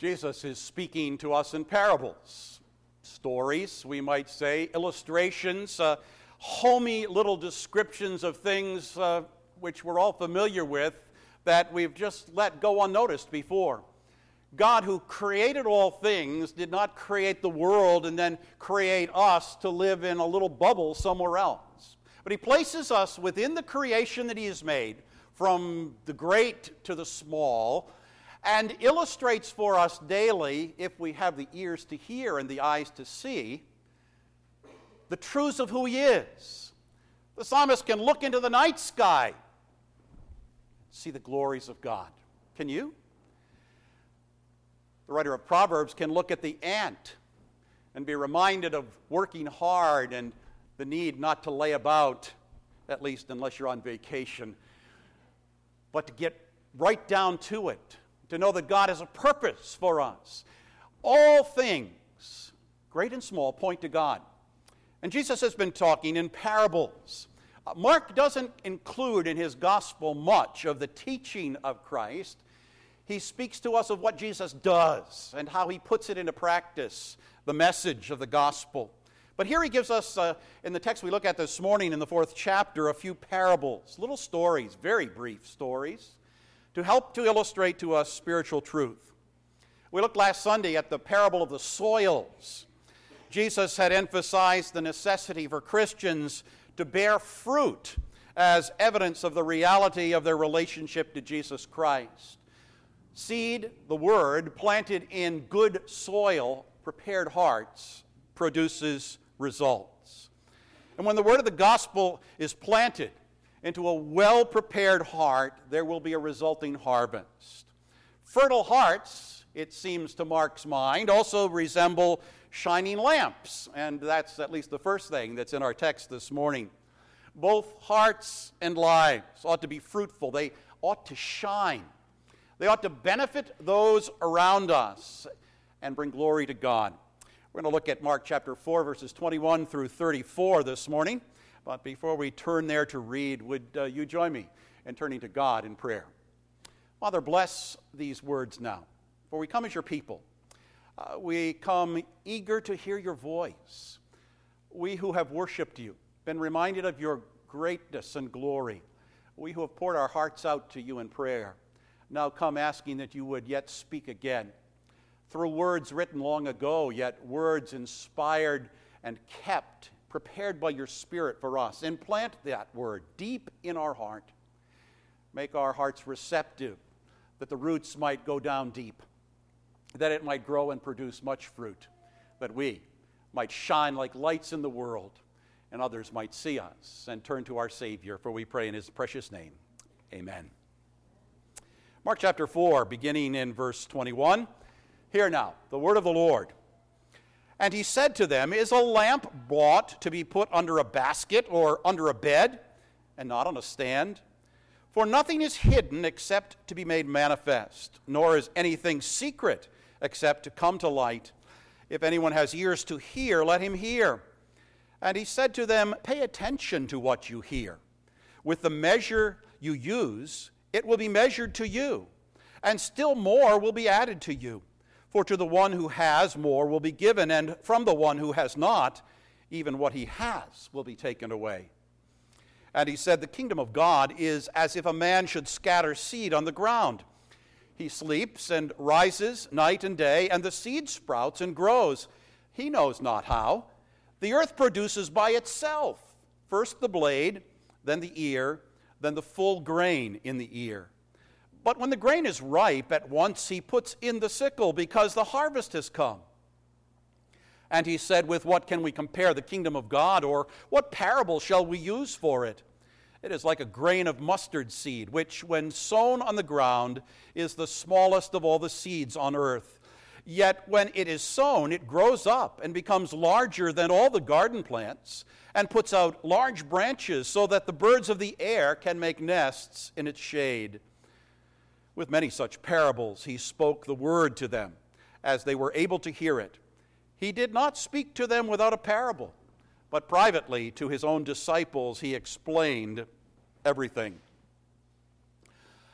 Jesus is speaking to us in parables, stories, we might say, illustrations, homey little descriptions of things which we're all familiar with that we've just let go unnoticed before. God, who created all things, did not create the world and then create us to live in a little bubble somewhere else. But he places us within the creation that he has made, from the great to the small, and illustrates for us daily, if we have the ears to hear and the eyes to see, the truths of who he is. The psalmist can look into the night sky, see the glories of God. Can you? The writer of Proverbs can look at the ant and be reminded of working hard and the need not to lay about, at least unless you're on vacation, but to get right down to it, to know that God has a purpose for us. All things, great and small, point to God. And Jesus has been talking in parables. Mark doesn't include in his gospel much of the teaching of Christ. He speaks to us of what Jesus does and how he puts it into practice, the message of the gospel. But here he gives us, in the text we look at this morning in the 4th chapter, a few parables, little stories, very brief stories, to help to illustrate to us spiritual truth. We looked last Sunday at the parable of the soils. Jesus had emphasized the necessity for Christians to bear fruit as evidence of the reality of their relationship to Jesus Christ. Seed, the word, planted in good soil, prepared hearts, produces results. And when the word of the gospel is planted into a well-prepared heart, there will be a resulting harvest. Fertile hearts, it seems to Mark's mind, also resemble shining lamps, and that's at least the first thing that's in our text this morning. Both hearts and lives ought to be fruitful. They ought to shine. They ought to benefit those around us and bring glory to God. We're going to look at Mark chapter 4, verses 21 through 34 this morning. But before we turn there to read, would you join me in turning to God in prayer? Father, bless these words now, for we come as your people. We come eager to hear your voice. We who have worshiped you, been reminded of your greatness and glory. We who have poured our hearts out to you in prayer, now come asking that you would yet speak again. Through words written long ago, yet words inspired and kept, prepared by your Spirit for us. Implant that word deep in our heart. Make our hearts receptive, that the roots might go down deep, that it might grow and produce much fruit, that we might shine like lights in the world, and others might see us and turn to our Savior, for we pray in his precious name. Amen. Mark chapter 4, beginning in verse 21. Hear now the word of the Lord. And he said to them, is a lamp bought to be put under a basket or under a bed, and not on a stand? For nothing is hidden except to be made manifest, nor is anything secret except to come to light. If anyone has ears to hear, let him hear. And he said to them, pay attention to what you hear. With the measure you use, it will be measured to you, and still more will be added to you. For to the one who has, more will be given, and from the one who has not, even what he has will be taken away. And he said, the kingdom of God is as if a man should scatter seed on the ground. He sleeps and rises night and day, and the seed sprouts and grows. He knows not how. The earth produces by itself, first the blade, then the ear, then the full grain in the ear. But when the grain is ripe, at once he puts in the sickle, because the harvest has come. And he said, with what can we compare the kingdom of God, or what parable shall we use for it? It is like a grain of mustard seed, which when sown on the ground is the smallest of all the seeds on earth. Yet when it is sown, it grows up and becomes larger than all the garden plants, and puts out large branches so that the birds of the air can make nests in its shade. With many such parables he spoke the word to them, as they were able to hear it. He did not speak to them without a parable, but privately to his own disciples he explained everything.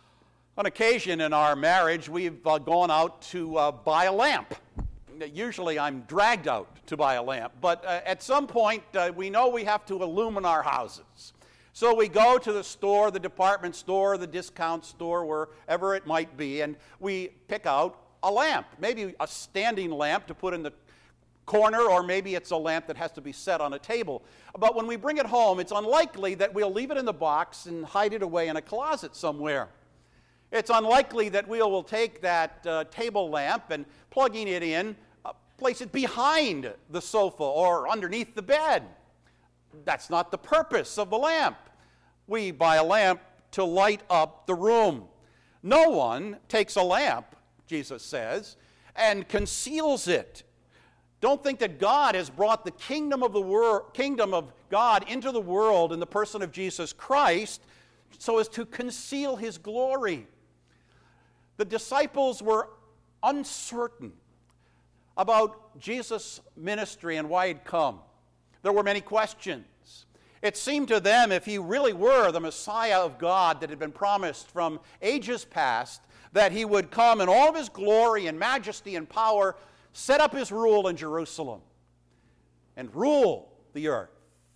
On occasion in our marriage, we've gone out to buy a lamp. Usually I'm dragged out to buy a lamp, but at some point we know we have to illumine our houses. So we go to the store, the department store, the discount store, wherever it might be, and we pick out a lamp, maybe a standing lamp to put in the corner, or maybe it's a lamp that has to be set on a table. But when we bring it home, it's unlikely that we'll leave it in the box and hide it away in a closet somewhere. It's unlikely that we will take that table lamp and plugging it in, place it behind the sofa or underneath the bed. That's not the purpose of the lamp. We buy a lamp to light up the room. No one takes a lamp, Jesus says, and conceals it. Don't think that God has brought the kingdom of God into the world in the person of Jesus Christ so as to conceal his glory. The disciples were uncertain about Jesus' ministry and why he'd come. There were many questions. It seemed to them, if he really were the Messiah of God that had been promised from ages past, that he would come in all of his glory and majesty and power, set up his rule in Jerusalem, and rule the earth.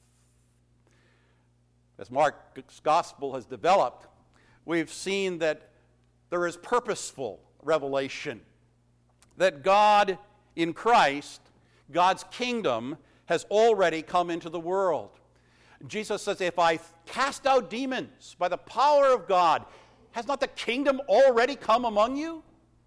As Mark's gospel has developed, we've seen that there is purposeful revelation, that God in Christ, God's kingdom, has already come into the world. Jesus says, if I cast out demons by the power of God, has not the kingdom already come among you?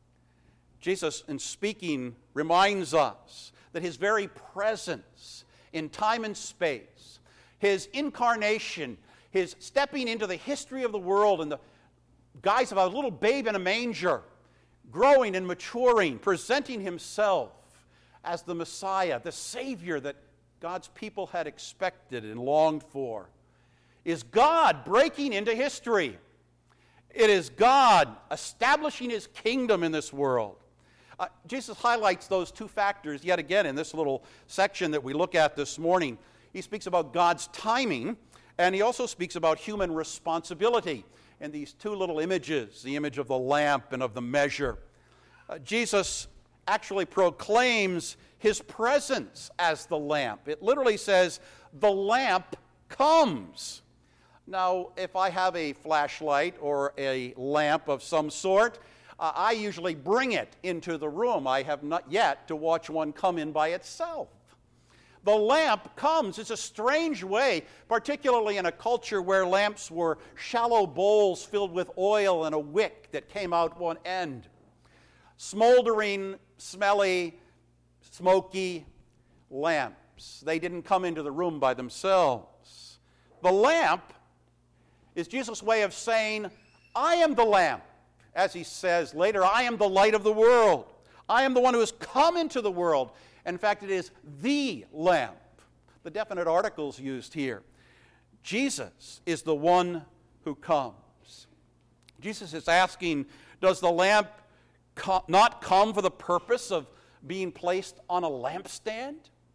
Jesus, in speaking, reminds us that his very presence in time and space, his incarnation, his stepping into the history of the world in the guise of a little babe in a manger, growing and maturing, presenting himself as the Messiah, the Savior that God's people had expected and longed for, is God breaking into history. It is God establishing his kingdom in this world. Jesus highlights those two factors yet again in this little section that we look at this morning. He speaks about God's timing, and he also speaks about human responsibility in these two little images, the image of the lamp and of the measure. Jesus actually proclaims his presence as the lamp. It literally says, the lamp comes. Now, if I have a flashlight or a lamp of some sort, I usually bring it into the room. I have not yet to watch one come in by itself. The lamp comes. It's a strange way, particularly in a culture where lamps were shallow bowls filled with oil and a wick that came out one end. Smoldering, smelly, smoky lamps. They didn't come into the room by themselves. The lamp is Jesus' way of saying, I am the lamp. As he says later, I am the light of the world. I am the one who has come into the world. In fact, it is the lamp. The definite articles used here. Jesus is the one who comes. Jesus is asking, does the lamp not come for the purpose of being placed on a lampstand?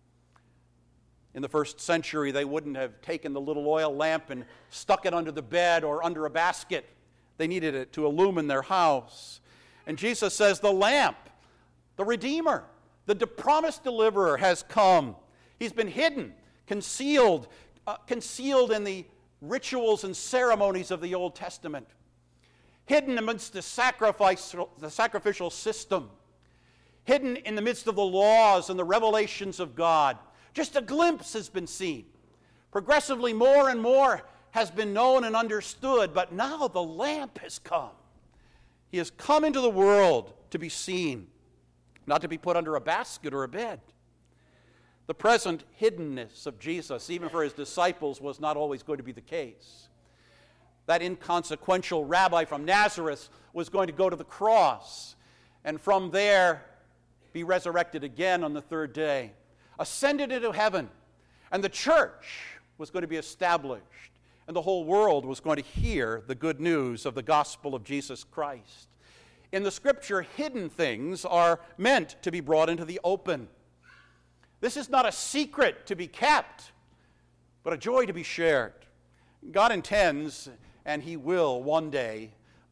In the first century, they wouldn't have taken the little oil lamp and stuck it under the bed or under a basket. They needed it to illumine their house. And Jesus says the lamp, the Redeemer, the promised deliverer has come. He's been hidden, concealed in the rituals and ceremonies of the Old Testament, hidden amidst the sacrificial system, hidden in the midst of the laws and the revelations of God. Just a glimpse has been seen. Progressively more and more has been known and understood, but now the lamp has come. He has come into the world to be seen, not to be put under a basket or a bed. The present hiddenness of Jesus, even for his disciples, was not always going to be the case. That inconsequential rabbi from Nazareth was going to go to the cross and from there be resurrected again on the third day, ascended into heaven, and the church was going to be established, and the whole world was going to hear the good news of the gospel of Jesus Christ. In the Scripture, hidden things are meant to be brought into the open. This is not a secret to be kept, but a joy to be shared. God intends, and he will one day,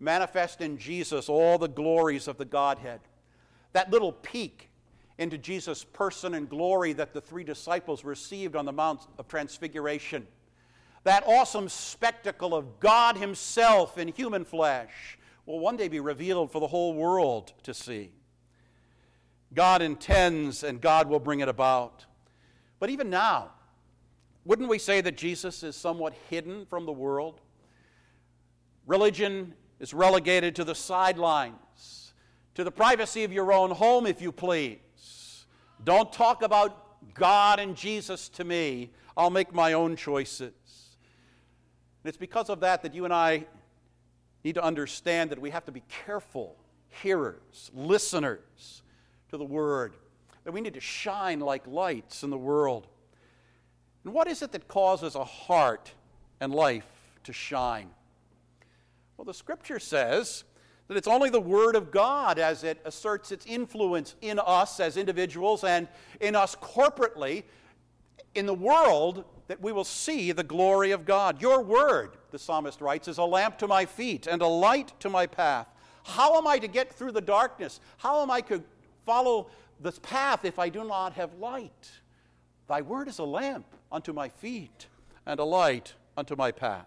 manifest in Jesus all the glories of the Godhead. That little peek into Jesus' person and glory that the three disciples received on the Mount of Transfiguration. That awesome spectacle of God himself in human flesh will one day be revealed for the whole world to see. God intends and God will bring it about. But even now, wouldn't we say that Jesus is somewhat hidden from the world? Religion is relegated to the sidelines, to the privacy of your own home, if you please. Don't talk about God and Jesus to me. I'll make my own choices. And it's because of that that you and I need to understand that we have to be careful hearers, listeners to the Word, that we need to shine like lights in the world. And what is it that causes a heart and life to shine? Well, the Scripture says that it's only the Word of God as it asserts its influence in us as individuals and in us corporately, in the world, that we will see the glory of God. Your Word, the psalmist writes, is a lamp to my feet and a light to my path. How am I to get through the darkness? How am I to follow this path if I do not have light? Thy Word is a lamp unto my feet and a light unto my path.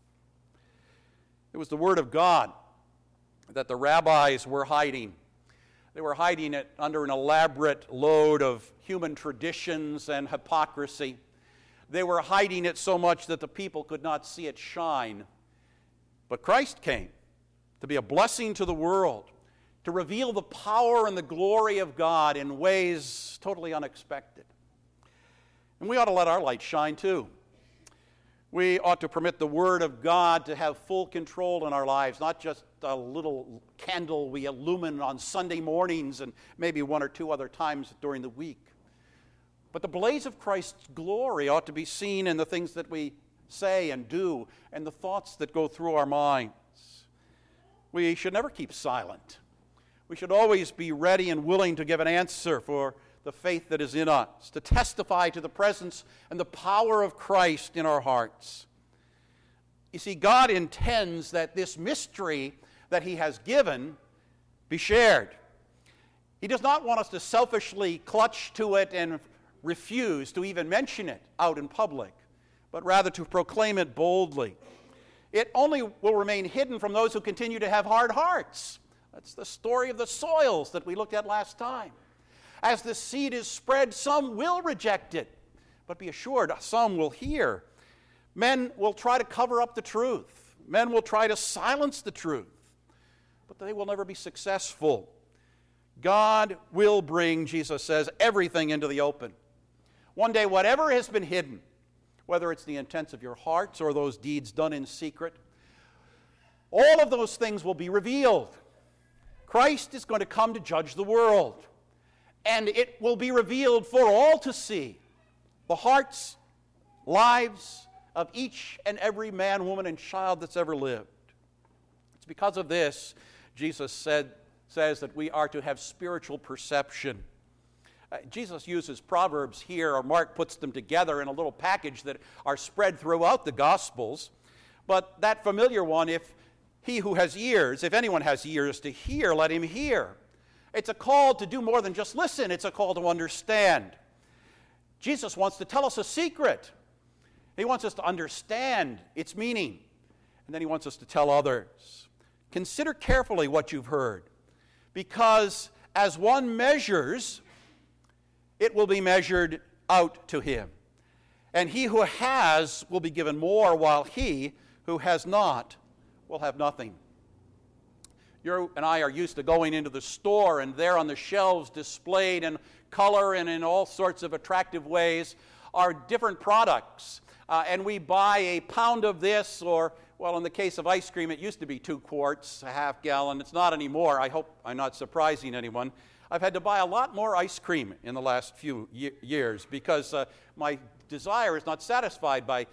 It was the Word of God that the rabbis were hiding. They were hiding it under an elaborate load of human traditions and hypocrisy. They were hiding it so much that the people could not see it shine. But Christ came to be a blessing to the world, to reveal the power and the glory of God in ways totally unexpected. And we ought to let our light shine too. We ought to permit the Word of God to have full control in our lives, not just a little candle we illumine on Sunday mornings and maybe one or two other times during the week. But the blaze of Christ's glory ought to be seen in the things that we say and do and the thoughts that go through our minds. We should never keep silent. We should always be ready and willing to give an answer for the faith that is in us, to testify to the presence and the power of Christ in our hearts. You see, God intends that this mystery that He has given be shared. He does not want us to selfishly clutch to it and refuse to even mention it out in public, but rather to proclaim it boldly. It only will remain hidden from those who continue to have hard hearts. That's the story of the soils that we looked at last time. As the seed is spread, some will reject it, but be assured, some will hear. Men will try to cover up the truth. Men will try to silence the truth, but they will never be successful. God will bring, Jesus says, everything into the open. One day, whatever has been hidden, whether it's the intents of your hearts or those deeds done in secret, all of those things will be revealed. Christ is going to come to judge the world, and it will be revealed for all to see, the hearts, lives of each and every man, woman, and child that's ever lived. It's because of this, Jesus says that we are to have spiritual perception. Jesus uses Proverbs here, or Mark puts them together in a little package that are spread throughout the Gospels. But that familiar one, if he who has ears, if anyone has ears to hear, let him hear. It's a call to do more than just listen. It's a call to understand. Jesus wants to tell us a secret. He wants us to understand its meaning. And then he wants us to tell others. Consider carefully what you've heard, because as one measures, it will be measured out to him. And he who has will be given more, while he who has not will have nothing. You and I are used to going into the store, and there on the shelves displayed in color and in all sorts of attractive ways are different products. And we buy a pound of this, or, well, in the case of ice cream, it used to be 2 quarts, a half gallon. It's not anymore. I hope I'm not surprising anyone. I've had to buy a lot more ice cream in the last few years because my desire is not satisfied by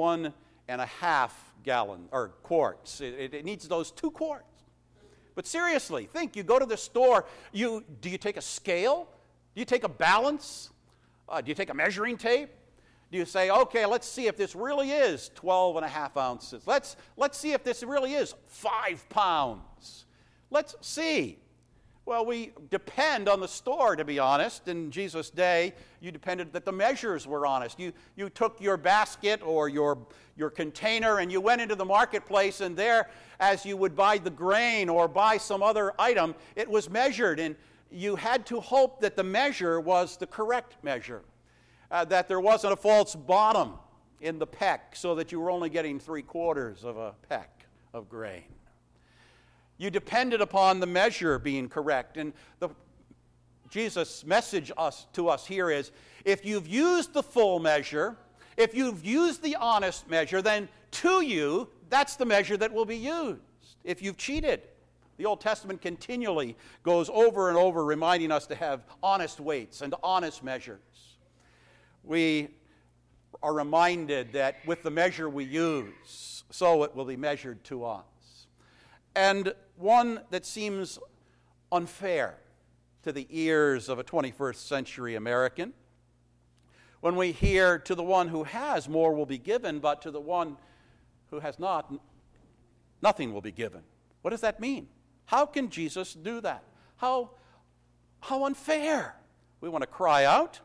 1.5 gallon or quarts. It needs those 2 quarts. But seriously, think, you go to the store, do you take a scale? Do you take a balance? Do you take a measuring tape? Do you say, okay, let's see if this really is 12 and a half ounces. Let's see if this really is 5 pounds. Let's see. Well, we depend on the store, to be honest. In Jesus' day, you depended that the measures were honest. You took your basket or your container and you went into the marketplace, and there, as you would buy the grain or buy some other item, it was measured, and you had to hope that the measure was the correct measure. That there wasn't a false bottom in the peck so that you were only getting 3/4 of a peck of grain. You depended upon the measure being correct. And Jesus' message to us here is, if you've used the full measure, if you've used the honest measure, then to you, that's the measure that will be used. If you've cheated, the Old Testament continually goes over and over reminding us to have honest weights and honest measures. We are reminded that with the measure we use, so it will be measured to us. And one that seems unfair to the ears of a 21st century American, when we hear, to the one who has, more will be given, but to the one who has not, nothing will be given. What does that mean? How can Jesus do that? How unfair. We want to cry out.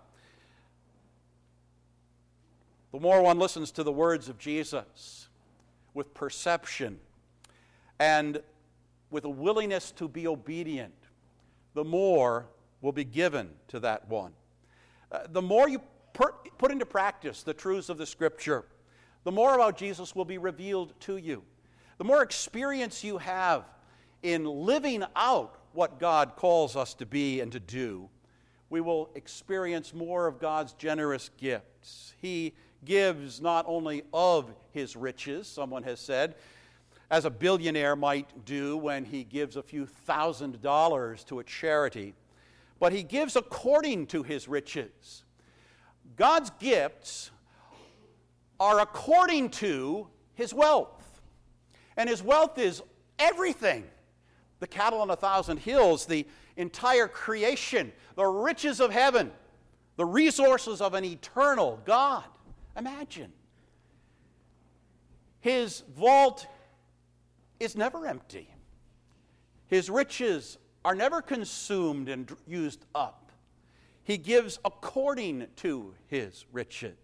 The more one listens to the words of Jesus with perception and with a willingness to be obedient, the more will be given to that one. The more you put into practice the truths of the Scripture, the more about Jesus will be revealed to you. The more experience you have in living out what God calls us to be and to do, we will experience more of God's generous gifts. He gives not only of his riches, someone has said, as a billionaire might do when he gives a few $1,000s to a charity, but he gives according to his riches. God's gifts are according to his wealth, and his wealth is everything. The cattle on 1,000 hills, the entire creation, the riches of heaven, the resources of an eternal God. Imagine. His vault is never empty. His riches are never consumed and used up. He gives according to his riches.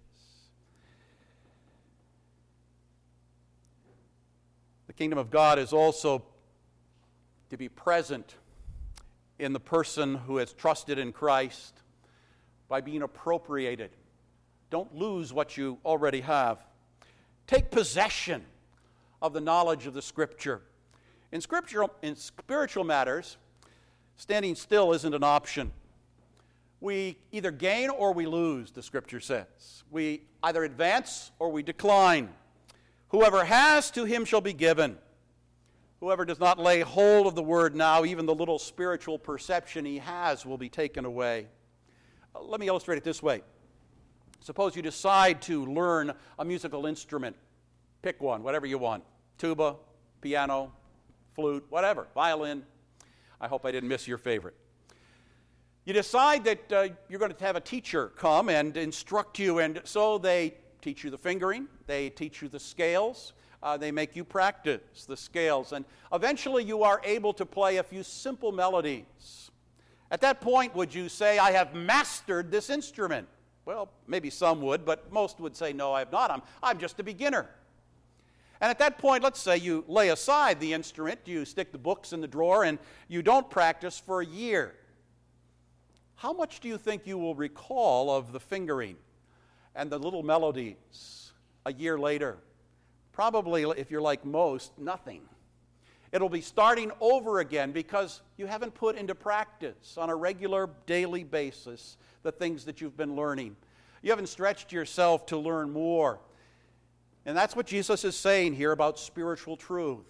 The kingdom of God is also to be present in the person who has trusted in Christ by being appropriated. Don't lose what you already have. Take possession of the knowledge of the Scripture. In spiritual matters, standing still isn't an option. We either gain or we lose, the Scripture says. We either advance or we decline. Whoever has, to him shall be given. Whoever does not lay hold of the word now, even the little spiritual perception he has will be taken away. Let me illustrate it this way. Suppose you decide to learn a musical instrument. Pick one, whatever you want. Tuba, piano, flute, whatever, violin. I hope I didn't miss your favorite. You decide that you're going to have a teacher come and instruct you, and so they teach you the fingering, they teach you the scales, they make you practice the scales, and eventually you are able to play a few simple melodies. At that point, would you say, I have mastered this instrument? Well, maybe some would, but most would say, no, I have not. I'm just a beginner. And at that point, let's say you lay aside the instrument, you stick the books in the drawer, and you don't practice for a year. How much do you think you will recall of the fingering and the little melodies a year later? Probably, if you're like most, nothing. It'll be starting over again because you haven't put into practice on a regular daily basis the things that you've been learning. You haven't stretched yourself to learn more. And that's what Jesus is saying here about spiritual truth.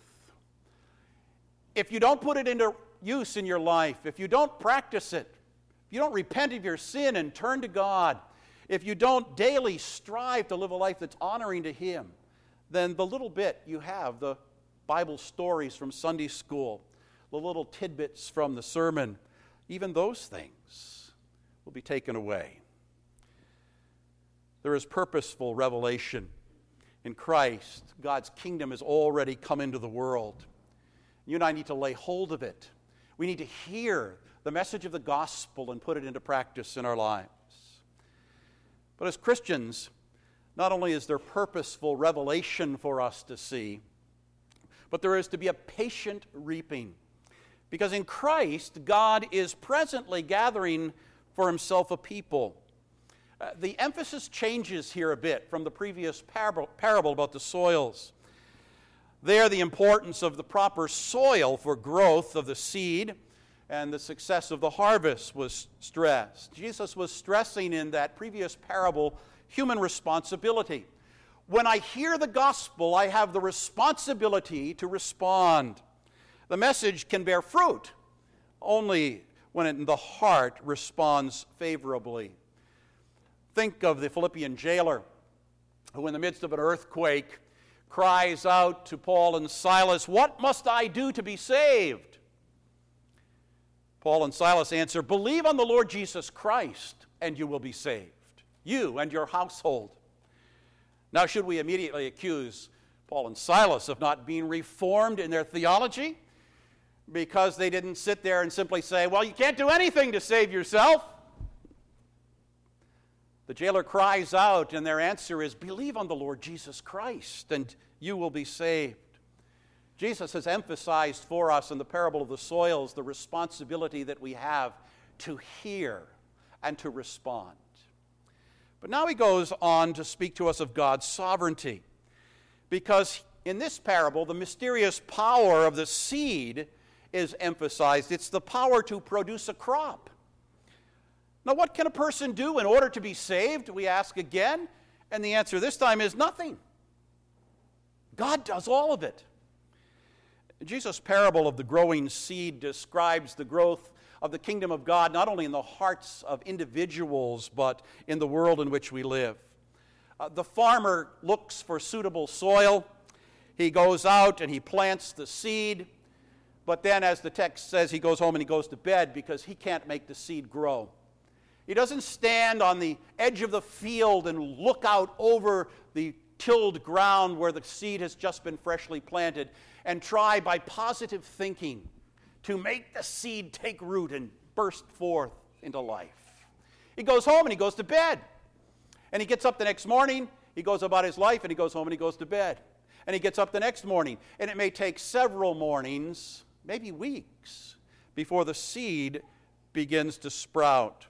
If you don't put it into use in your life, if you don't practice it, if you don't repent of your sin and turn to God, if you don't daily strive to live a life that's honoring to Him, then the little bit you have, the Bible stories from Sunday school, the little tidbits from the sermon, even those things will be taken away. There is purposeful revelation. In Christ, God's kingdom has already come into the world. You and I need to lay hold of it. We need to hear the message of the gospel and put it into practice in our lives. But as Christians, not only is there purposeful revelation for us to see, but there is to be a patient reaping. Because in Christ, God is presently gathering for himself a people. The emphasis changes here a bit from the previous parable about the soils. There, the importance of the proper soil for growth of the seed and the success of the harvest was stressed. Jesus was stressing in that previous parable human responsibility. When I hear the gospel, I have the responsibility to respond. The message can bear fruit only when the heart responds favorably. Think of the Philippian jailer who, in the midst of an earthquake, cries out to Paul and Silas, "What must I do to be saved?" Paul and Silas answer, "Believe on the Lord Jesus Christ, and you will be saved, you and your household." Now, should we immediately accuse Paul and Silas of not being reformed in their theology because they didn't sit there and simply say, "Well, you can't do anything to save yourself"? The jailer cries out, and their answer is, "Believe on the Lord Jesus Christ, and you will be saved." Jesus has emphasized for us in the parable of the soils the responsibility that we have to hear and to respond. But now he goes on to speak to us of God's sovereignty, because in this parable, the mysterious power of the seed is emphasized. It's the power to produce a crop. Now, what can a person do in order to be saved, we ask again? And the answer this time is nothing. God does all of it. Jesus' parable of the growing seed describes the growth of the kingdom of God not only in the hearts of individuals, but in the world in which we live. The farmer looks for suitable soil. He goes out and he plants the seed. But then, as the text says, he goes home and he goes to bed because he can't make the seed grow. He doesn't stand on the edge of the field and look out over the tilled ground where the seed has just been freshly planted and try by positive thinking to make the seed take root and burst forth into life. He goes home and he goes to bed. And he gets up the next morning, he goes about his life, and he goes home and he goes to bed. And he gets up the next morning, and it may take several mornings, maybe weeks, before the seed begins to sprout.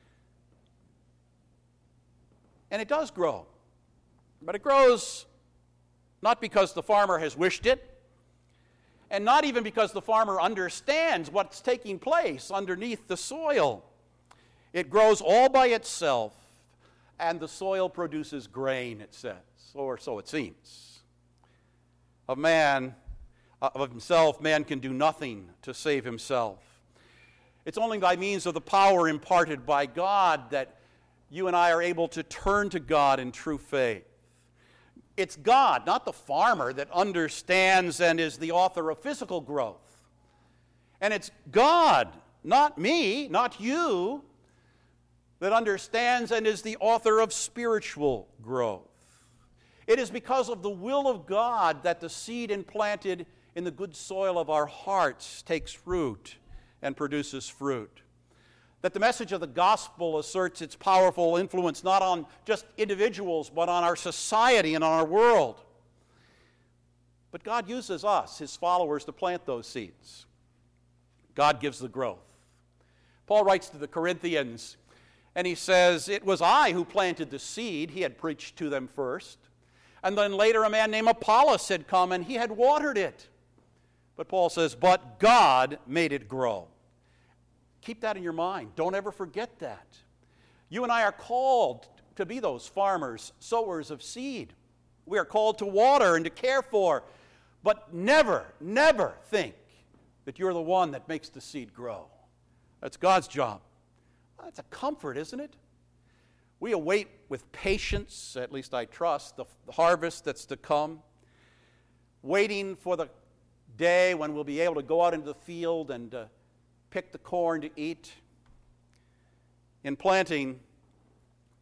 And it does grow. But it grows not because the farmer has wished it, and not even because the farmer understands what's taking place underneath the soil. It grows all by itself, and the soil produces grain, it says, or so it seems. Of himself, man can do nothing to save himself. It's only by means of the power imparted by God that you and I are able to turn to God in true faith. It's God, not the farmer, that understands and is the author of physical growth. And it's God, not me, not you, that understands and is the author of spiritual growth. It is because of the will of God that the seed implanted in the good soil of our hearts takes root and produces fruit. That the message of the gospel asserts its powerful influence not on just individuals, but on our society and on our world. But God uses us, his followers, to plant those seeds. God gives the growth. Paul writes to the Corinthians, and he says, "It was I who planted the seed." He had preached to them first. And then later a man named Apollos had come, and he had watered it. But Paul says, "But God made it grow." Keep that in your mind. Don't ever forget that. You and I are called to be those farmers, sowers of seed. We are called to water and to care for, but never, never think that you're the one that makes the seed grow. That's God's job. That's a comfort, isn't it? We await with patience, at least I trust, the harvest that's to come, waiting for the day when we'll be able to go out into the field and pick the corn to eat. In planting,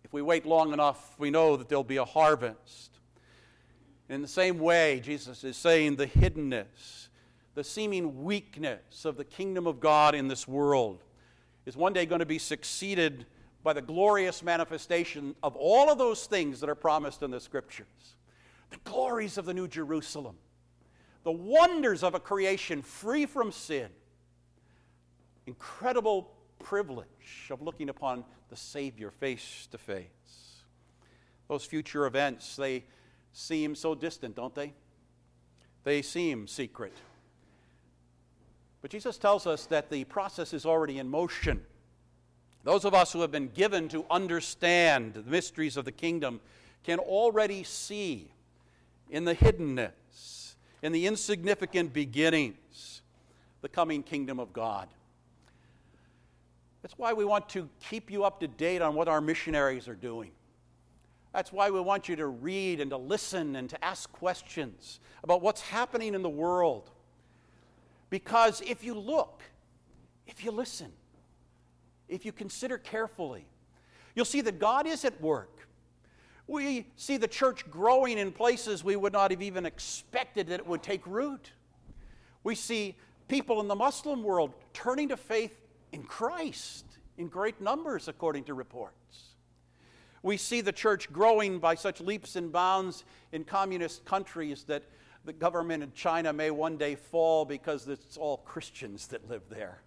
If we wait long enough, we know that there'll be a harvest. In the same way, Jesus is saying the hiddenness, the seeming weakness of the kingdom of God in this world is one day going to be succeeded by the glorious manifestation of all of those things that are promised in the Scriptures. The glories of the New Jerusalem, the wonders of a creation free from sin, incredible privilege of looking upon the Savior face to face. Those future events, they seem so distant, don't they? They seem secret. But Jesus tells us that the process is already in motion. Those of us who have been given to understand the mysteries of the kingdom can already see in the hiddenness, in the insignificant beginnings, the coming kingdom of God. That's why we want to keep you up to date on what our missionaries are doing. That's why we want you to read and to listen and to ask questions about what's happening in the world. Because if you look, if you listen, if you consider carefully, you'll see that God is at work. We see the church growing in places we would not have even expected that it would take root. We see people in the Muslim world turning to faith in Christ in great numbers, according to reports. We see the church growing by such leaps and bounds in communist countries that the government in China may one day fall because it's all Christians that live there.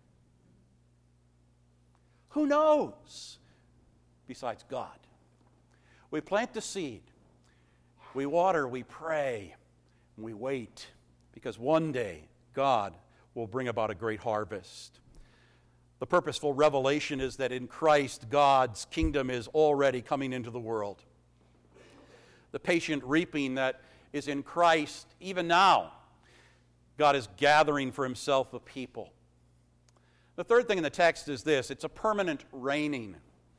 Who knows? Besides God. We plant the seed, we water, we pray, and we wait, because one day God will bring about a great harvest. The purposeful revelation is that in Christ, God's kingdom is already coming into the world. The patient reaping that is in Christ, even now, God is gathering for himself a people. The third thing in the text is this: it's a permanent reigning.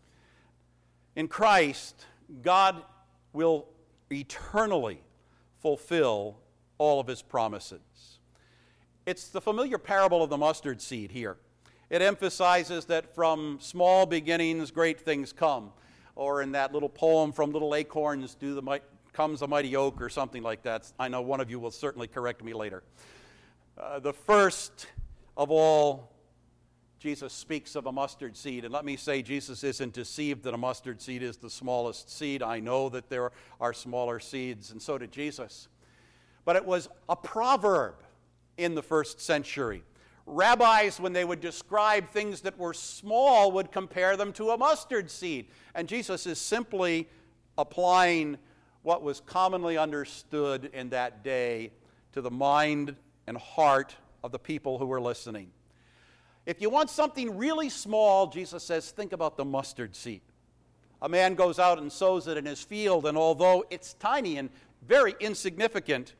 In Christ, God will eternally fulfill all of his promises. It's the familiar parable of the mustard seed here. It emphasizes that from small beginnings, great things come. Or in that little poem, from little acorns comes a mighty oak, or something like that. I know one of you will certainly correct me later. The first of all, Jesus speaks of a mustard seed. And let me say, Jesus isn't deceived that a mustard seed is the smallest seed. I know that there are smaller seeds, and so did Jesus. But it was a proverb in the first century. Rabbis, when they would describe things that were small, would compare them to a mustard seed. And Jesus is simply applying what was commonly understood in that day to the mind and heart of the people who were listening. If you want something really small, Jesus says, think about the mustard seed. A man goes out and sows it in his field, and although it's tiny and very insignificant,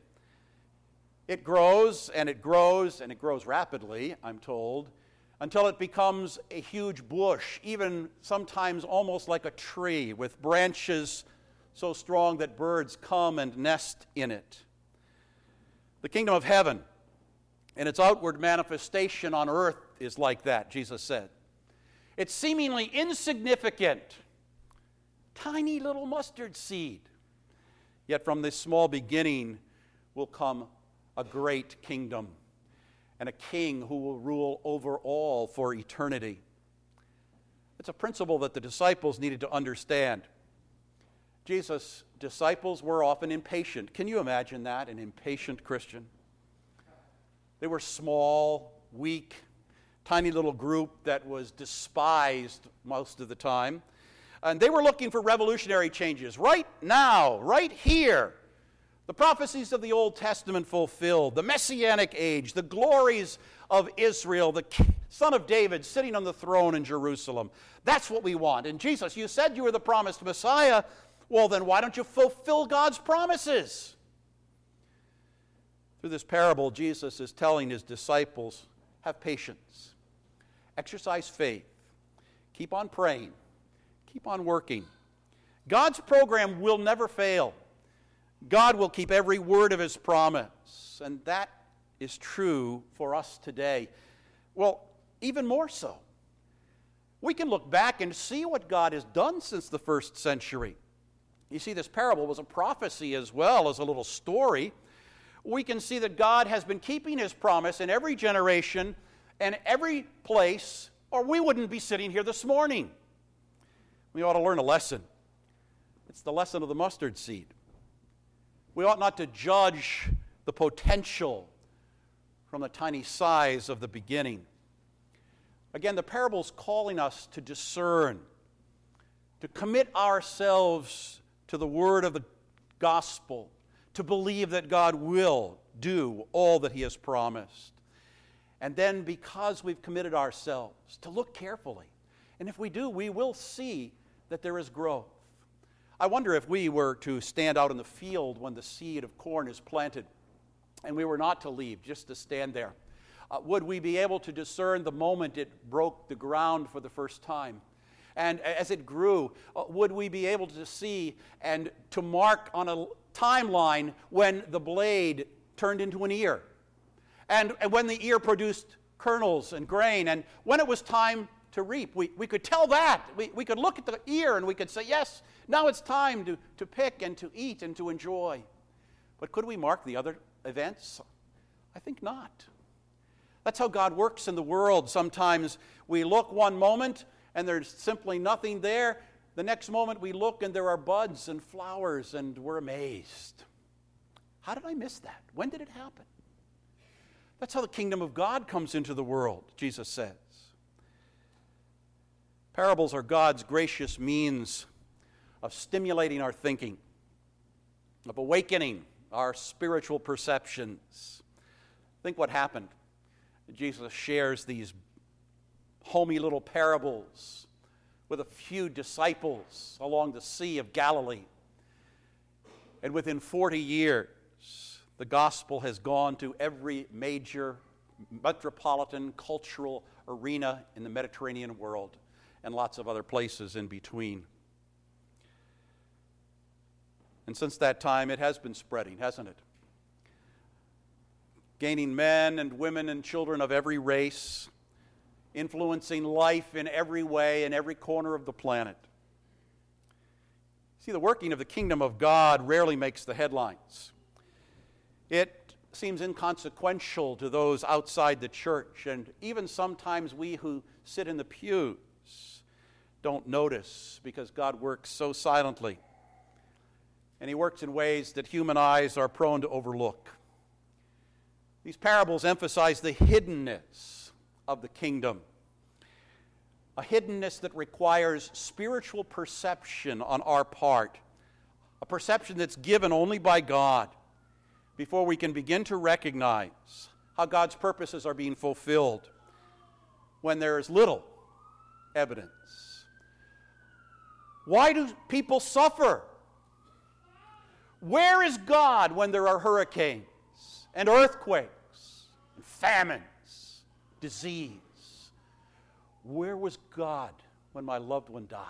it grows and it grows and it grows rapidly, I'm told, until it becomes a huge bush, even sometimes almost like a tree, with branches so strong that birds come and nest in it. The kingdom of heaven and its outward manifestation on earth is like that, Jesus said. It's seemingly insignificant, tiny little mustard seed. Yet from this small beginning will come a great kingdom and a king who will rule over all for eternity. It's a principle that the disciples needed to understand. Jesus' disciples were often impatient. Can you imagine that, an impatient Christian? They were small, weak, tiny little group that was despised most of the time. And they were looking for revolutionary changes right now, right here. The prophecies of the Old Testament fulfilled, the Messianic age, the glories of Israel, the Son of David sitting on the throne in Jerusalem. That's what we want. And Jesus, you said you were the promised Messiah. Well, then why don't you fulfill God's promises? Through this parable, Jesus is telling his disciples, have patience, exercise faith, keep on praying, keep on working. God's program will never fail. God will keep every word of his promise, and that is true for us today. Well, even more so. We can look back and see what God has done since the first century. You see, this parable was a prophecy as well as a little story. We can see that God has been keeping his promise in every generation and every place, or we wouldn't be sitting here this morning. We ought to learn a lesson. It's the lesson of the mustard seed. We ought not to judge the potential from the tiny size of the beginning. Again, the parable's calling us to discern, to commit ourselves to the word of the gospel, to believe that God will do all that he has promised. And then, because we've committed ourselves, to look carefully. And if we do, we will see that there is growth. I wonder if we were to stand out in the field when the seed of corn is planted, and we were not to leave, just to stand there. Would we be able to discern the moment it broke the ground for the first time? And as it grew, would we be able to see and to mark on a timeline when the blade turned into an ear? And when the ear produced kernels and grain, and when it was time to reap? We could tell that. We could look at the ear and we could say, yes, now it's time to pick and to eat and to enjoy. But could we mark the other events? I think not. That's how God works in the world. Sometimes we look one moment and there's simply nothing there. The next moment we look and there are buds and flowers and we're amazed. How did I miss that? When did it happen? That's how the kingdom of God comes into the world, Jesus says. Parables are God's gracious means of stimulating our thinking, of awakening our spiritual perceptions. Think what happened. Jesus shares these homey little parables with a few disciples along the Sea of Galilee. And within 40 years, the gospel has gone to every major metropolitan cultural arena in the Mediterranean world and lots of other places in between. And since that time, it has been spreading, hasn't it? Gaining men and women and children of every race, influencing life in every way, in every corner of the planet. See, the working of the kingdom of God rarely makes the headlines. It seems inconsequential to those outside the church, and even sometimes we who sit in the pews don't notice because God works so silently. And he works in ways that human eyes are prone to overlook. These parables emphasize the hiddenness of the kingdom, a hiddenness that requires spiritual perception on our part, a perception that's given only by God before we can begin to recognize how God's purposes are being fulfilled when there is little evidence. Why do people suffer? Where is God when there are hurricanes and earthquakes and famines, disease? Where was God when my loved one died?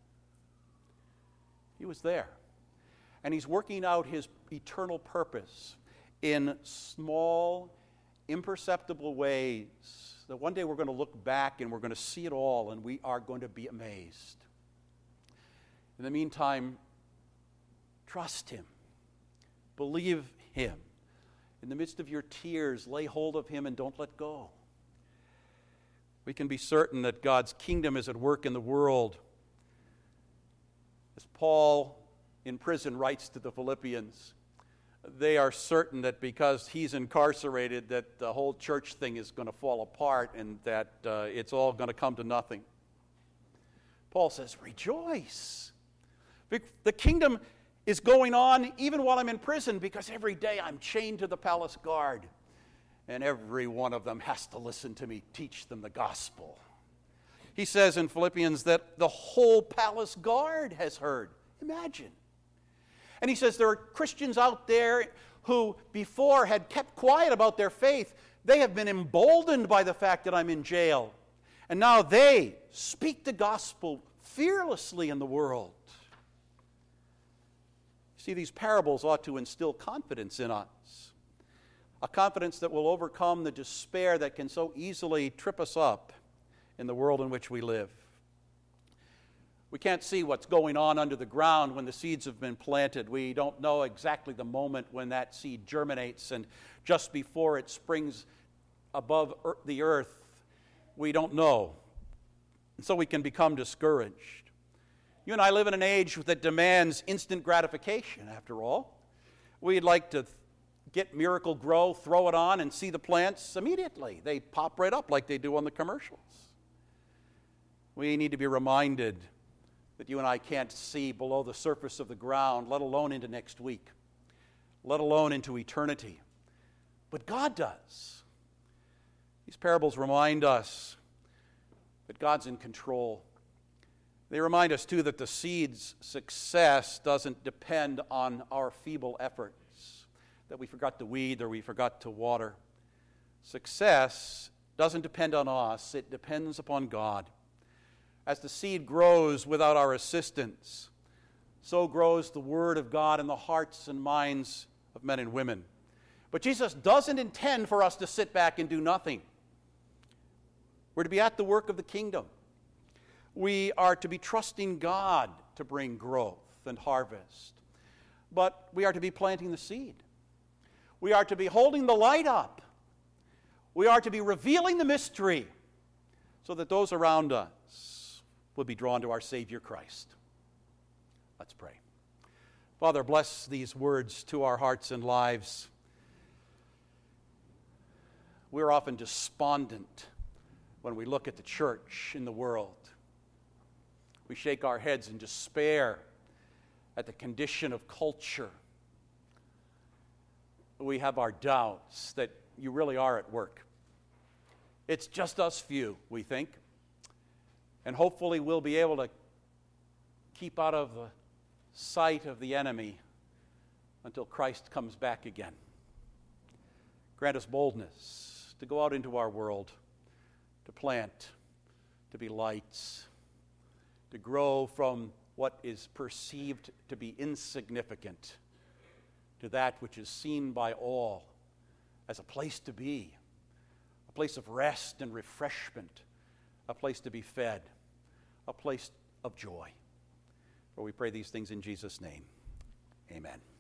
He was there. And he's working out his eternal purpose in small, imperceptible ways that one day we're going to look back and we're going to see it all and we are going to be amazed. In the meantime, trust him. Believe him. In the midst of your tears, lay hold of him and don't let go. We can be certain that God's kingdom is at work in the world. As Paul in prison writes to the Philippians, they are certain that because he's incarcerated that the whole church thing is going to fall apart and that it's all going to come to nothing. Paul says, rejoice. The kingdom is going on even while I'm in prison because every day I'm chained to the palace guard and every one of them has to listen to me teach them the gospel. He says in Philippians that the whole palace guard has heard. Imagine. And he says there are Christians out there who before had kept quiet about their faith. They have been emboldened by the fact that I'm in jail. And now they speak the gospel fearlessly in the world. See, these parables ought to instill confidence in us. A confidence that will overcome the despair that can so easily trip us up in the world in which we live. We can't see what's going on under the ground when the seeds have been planted. We don't know exactly the moment when that seed germinates, and just before it springs above the earth, we don't know. And so we can become discouraged. You and I live in an age that demands instant gratification, after all. We'd like to get Miracle-Gro, throw it on, and see the plants immediately. They pop right up like they do on the commercials. We need to be reminded that you and I can't see below the surface of the ground, let alone into next week, let alone into eternity. But God does. These parables remind us that God's in control. They remind us, too, that the seed's success doesn't depend on our feeble efforts, that we forgot to weed or we forgot to water. Success doesn't depend on us, it depends upon God. As the seed grows without our assistance, so grows the Word of God in the hearts and minds of men and women. But Jesus doesn't intend for us to sit back and do nothing. We're to be at the work of the kingdom. We are to be trusting God to bring growth and harvest. But we are to be planting the seed. We are to be holding the light up. We are to be revealing the mystery so that those around us will be drawn to our Savior Christ. Let's pray. Father, bless these words to our hearts and lives. We're often despondent when we look at the church in the world. We shake our heads in despair at the condition of culture. We have our doubts that you really are at work. It's just us few, we think. And hopefully we'll be able to keep out of the sight of the enemy until Christ comes back again. Grant us boldness to go out into our world, to plant, to be lights, to grow from what is perceived to be insignificant to that which is seen by all as a place to be, a place of rest and refreshment, a place to be fed, a place of joy. For we pray these things in Jesus' name. Amen.